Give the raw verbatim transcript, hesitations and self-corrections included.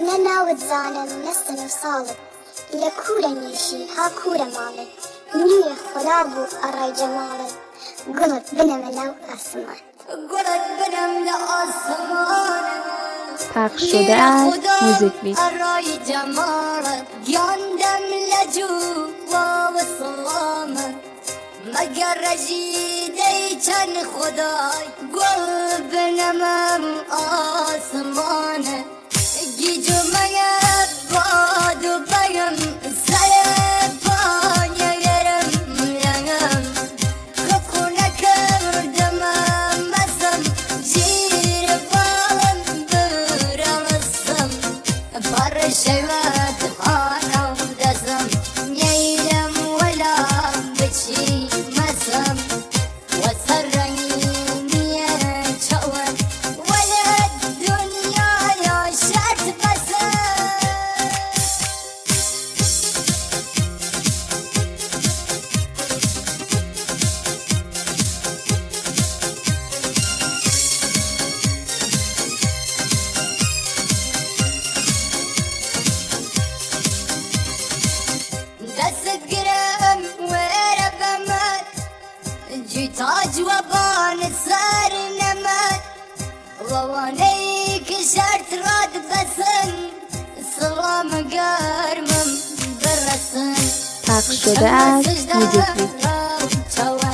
نناوت زانم نستن و ساڵت لە کوورە نیشی ها کوورە ماڵت نیوێ خدا بوو ئەڕای جەماڵت گوڵت بنەمە ناو ئاسمان گوڵت بنەم لە ئاسمان پخش شده از موزیک بیت ئەڕای جەماڵت گیاندەم لە جووا و سڵامت مەگەر ڕەژی دەیچەند خودای گوڵ بنەمەم ئاسمانت گیجومەیە باد و بەرم سەرە پایەگەرم لەگەم ڕقو نەکردمە مەسم ژیرە باڵم برەڵستم پەڕە شەوەت هانە و دەزم نەیلم وەلام بچی مەسم وەسەر ڕەنگینیە چەوەت وەلە دنیایا شەت بەسم دەست گرم وێرە بەمەت جوتاج وەبانت سەر نەمەت وەوانەی کە شەرت ڕات بەسن سڵامە گەرمم بڕەسن پخش شده از موزیک بیت